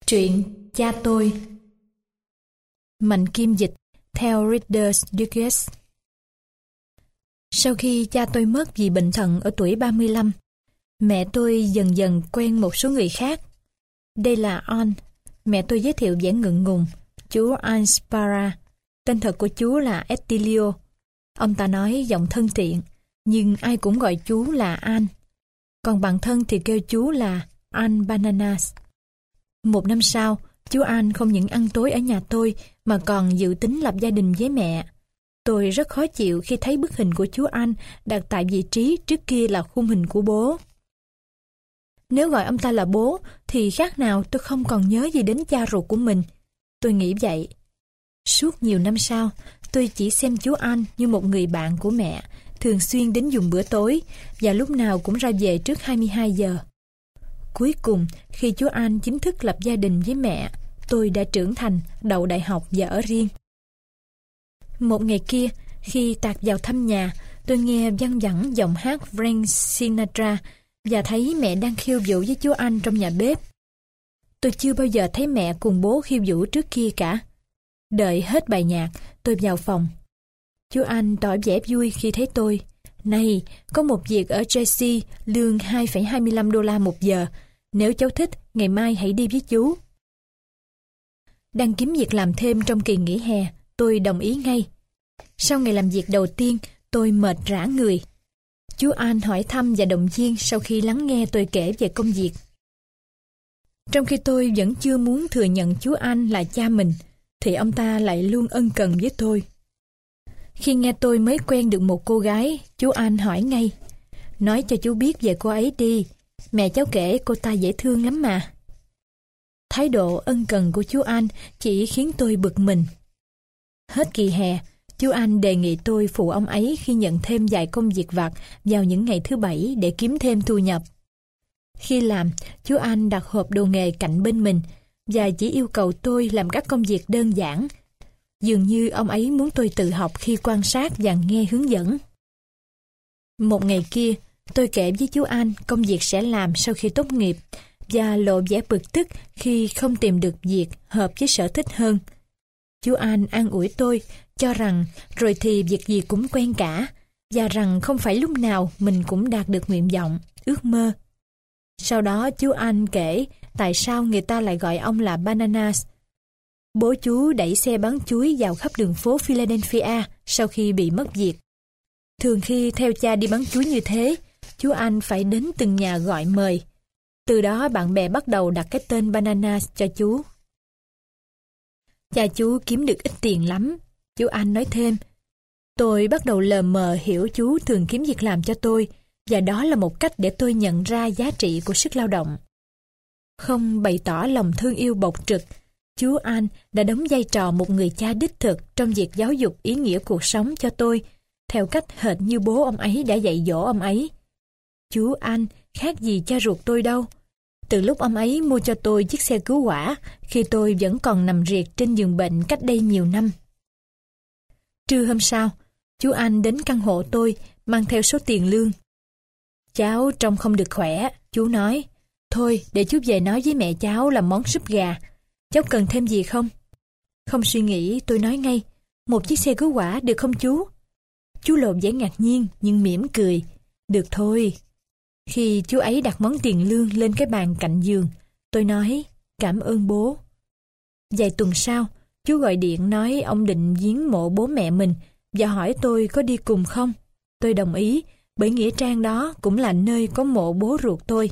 Truyện Cha Tôi. Mạnh Kim dịch theo Reader's Digest. Sau khi cha tôi mất vì bệnh thận ở tuổi 35, mẹ tôi dần dần quen một số người khác. Đây là An, mẹ tôi giới thiệu vẻ ngượng ngùng, chú Anspara. Tên thật của chú là Attilio. Ông ta nói giọng thân thiện, nhưng ai cũng gọi chú là An. Còn bạn thân thì kêu chú là An Bananas. Một năm sau, chú An không những ăn tối ở nhà tôi mà còn dự tính lập gia đình với mẹ. Tôi rất khó chịu khi thấy bức hình của chú An đặt tại vị trí trước kia là khung hình của bố. Nếu gọi ông ta là bố thì khác nào tôi không còn nhớ gì đến cha ruột của mình. Tôi nghĩ vậy. Suốt nhiều năm sau, tôi chỉ xem chú An như một người bạn của mẹ, thường xuyên đến dùng bữa tối và lúc nào cũng ra về trước 22 giờ. Cuối cùng, khi chú An chính thức lập gia đình với mẹ, tôi đã trưởng thành, đậu đại học và ở riêng. Một ngày kia, khi tạt vào thăm nhà, tôi nghe văng vẳng giọng hát Frank Sinatra và thấy mẹ đang khiêu vũ với chú An trong nhà bếp. Tôi chưa bao giờ thấy mẹ cùng bố khiêu vũ trước kia cả. Đợi hết bài nhạc, tôi vào phòng. Chú An tỏ vẻ vui khi thấy tôi. Này, có một việc ở Jersey, lương $2,25 một giờ. Nếu cháu thích, ngày mai hãy đi với chú. Đang kiếm việc làm thêm trong kỳ nghỉ hè, tôi đồng ý ngay. Sau ngày làm việc đầu tiên, tôi mệt rã người. Chú An hỏi thăm và động viên sau khi lắng nghe tôi kể về công việc. Trong khi tôi vẫn chưa muốn thừa nhận chú An là cha mình, thì ông ta lại luôn ân cần với tôi. Khi nghe tôi mới quen được một cô gái, chú An hỏi ngay. Nói cho chú biết về cô ấy đi. Mẹ cháu kể cô ta dễ thương lắm mà. Thái độ ân cần của chú An chỉ khiến tôi bực mình. Hết kỳ hè, chú An đề nghị tôi phụ ông ấy khi nhận thêm vài công việc vặt vào những ngày thứ Bảy để kiếm thêm thu nhập. Khi làm, chú An đặt hộp đồ nghề cạnh bên mình và chỉ yêu cầu tôi làm các công việc đơn giản. Dường như ông ấy muốn tôi tự học khi quan sát và nghe hướng dẫn. Một ngày kia, tôi kể với chú An công việc sẽ làm sau khi tốt nghiệp và lộ vẻ bực tức khi không tìm được việc hợp với sở thích hơn. Chú An an ủi tôi, cho rằng rồi thì việc gì cũng quen cả và rằng không phải lúc nào mình cũng đạt được nguyện vọng, ước mơ. Sau đó chú An kể tại sao người ta lại gọi ông là Bananas. Bố chú đẩy xe bán chuối vào khắp đường phố Philadelphia sau khi bị mất việc. Thường khi theo cha đi bán chuối như thế, chú An phải đến từng nhà gọi mời. Từ đó bạn bè bắt đầu đặt cái tên Bananas cho chú. Cha chú kiếm được ít tiền lắm, chú An nói thêm. Tôi bắt đầu lờ mờ hiểu chú thường kiếm việc làm cho tôi, và đó là một cách để tôi nhận ra giá trị của sức lao động. Không bày tỏ lòng thương yêu bộc trực, chú An đã đóng vai trò một người cha đích thực trong việc giáo dục ý nghĩa cuộc sống cho tôi, theo cách hệt như bố ông ấy đã dạy dỗ ông ấy. Chú An khác gì cha ruột tôi đâu. Từ lúc ông ấy mua cho tôi chiếc xe cứu hỏa, khi tôi vẫn còn nằm riệt trên giường bệnh cách đây nhiều năm. Trưa hôm sau, chú An đến căn hộ tôi, mang theo số tiền lương. Cháu trông không được khỏe, chú nói. Thôi, để chú về nói với mẹ cháu làm món súp gà. Cháu cần thêm gì không? Không suy nghĩ, tôi nói ngay. Một chiếc xe cứu hỏa được không chú? Chú lộ vẻ ngạc nhiên nhưng mỉm cười. Được thôi. Khi chú ấy đặt món tiền lương lên cái bàn cạnh giường, tôi nói cảm ơn bố. Vài tuần sau, chú gọi điện nói ông định viếng mộ bố mẹ mình và hỏi tôi có đi cùng không. Tôi đồng ý, bởi nghĩa trang đó cũng là nơi có mộ bố ruột tôi.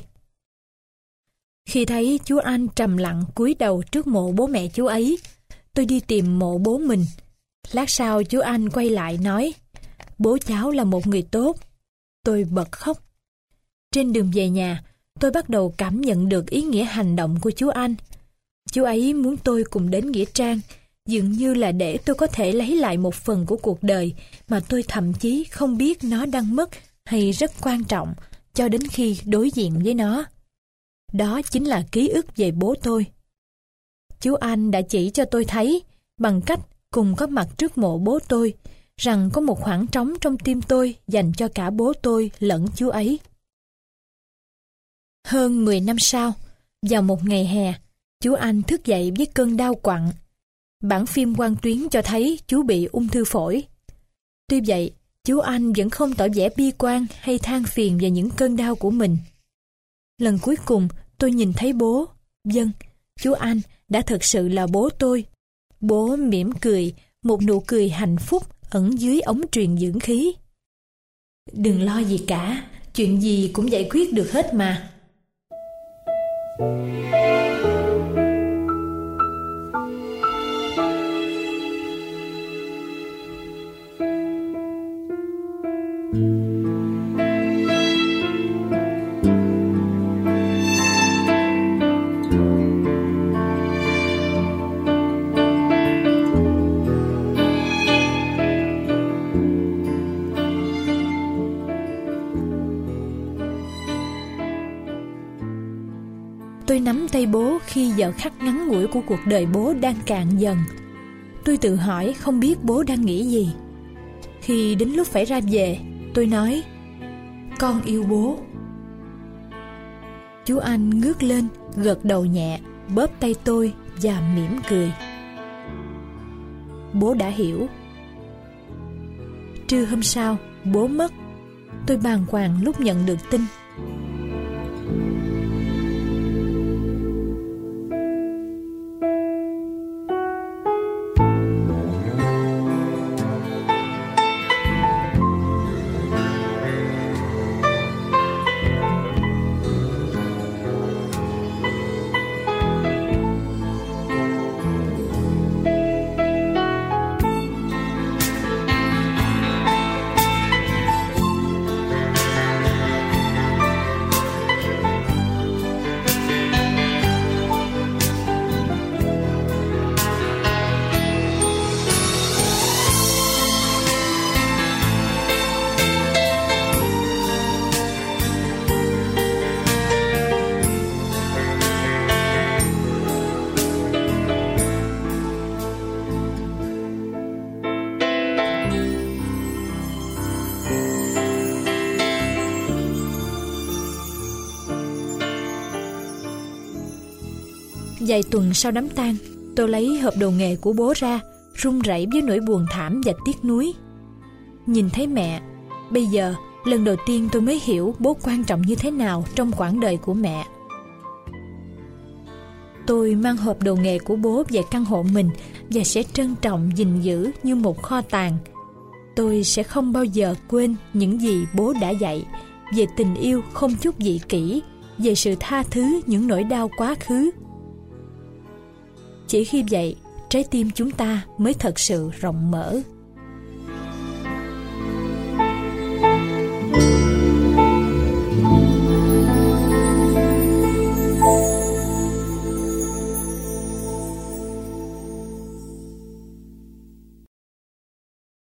Khi thấy chú An trầm lặng cúi đầu trước mộ bố mẹ chú ấy, tôi đi tìm mộ bố mình. Lát sau chú An quay lại nói, bố cháu là một người tốt. Tôi bật khóc. Trên đường về nhà, tôi bắt đầu cảm nhận được ý nghĩa hành động của chú An. Chú ấy muốn tôi cùng đến nghĩa trang, dường như là để tôi có thể lấy lại một phần của cuộc đời mà tôi thậm chí không biết nó đang mất hay rất quan trọng cho đến khi đối diện với nó. Đó chính là ký ức về bố tôi. Chú An đã chỉ cho tôi thấy, bằng cách cùng có mặt trước mộ bố tôi, rằng có một khoảng trống trong tim tôi dành cho cả bố tôi lẫn chú ấy. Hơn 10 năm sau, vào một ngày hè, Chú Anh thức dậy với cơn đau quặn. Bản phim quang tuyến cho thấy chú bị ung thư phổi. Tuy vậy, chú Anh vẫn không tỏ vẻ bi quan hay than phiền về những cơn đau của mình. Lần cuối cùng tôi nhìn thấy bố. Vâng, chú Anh đã thực sự là bố tôi. Bố mỉm cười, một nụ cười hạnh phúc ẩn dưới ống truyền dưỡng khí. Đừng lo gì cả, chuyện gì cũng giải quyết được hết mà. Tôi nắm tay bố khi giờ khắc ngắn ngủi của cuộc đời bố đang cạn dần. Tôi tự hỏi không biết bố đang nghĩ gì. Khi đến lúc phải ra về, tôi nói: con yêu bố. Chú Anh ngước lên, gật đầu nhẹ, bóp tay tôi và mỉm cười. Bố đã hiểu. Trưa hôm sau, bố mất. Tôi bàng hoàng lúc nhận được tin. Vài tuần sau đám tang, tôi lấy hộp đồ nghề của bố ra, run rẩy với nỗi buồn thảm và tiếc nuối. Nhìn thấy mẹ, bây giờ lần đầu tiên tôi mới hiểu bố quan trọng như thế nào trong quãng đời của mẹ. Tôi mang hộp đồ nghề của bố về căn hộ mình và sẽ trân trọng gìn giữ như một kho tàng. Tôi sẽ không bao giờ quên những gì bố đã dạy về tình yêu không chút dị kỷ, về sự tha thứ những nỗi đau quá khứ. Chỉ khi vậy, trái tim chúng ta mới thật sự rộng mở.